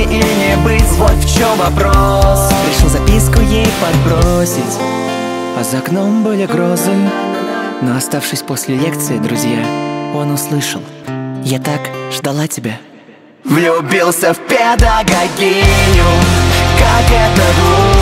или не быть, вот в чем вопрос. Пришел записку ей подбросить, а за окном были грозы. Но оставшись после лекции, друзья, он услышал: я так ждала тебя. Влюбился в педагогиню, как это глупо.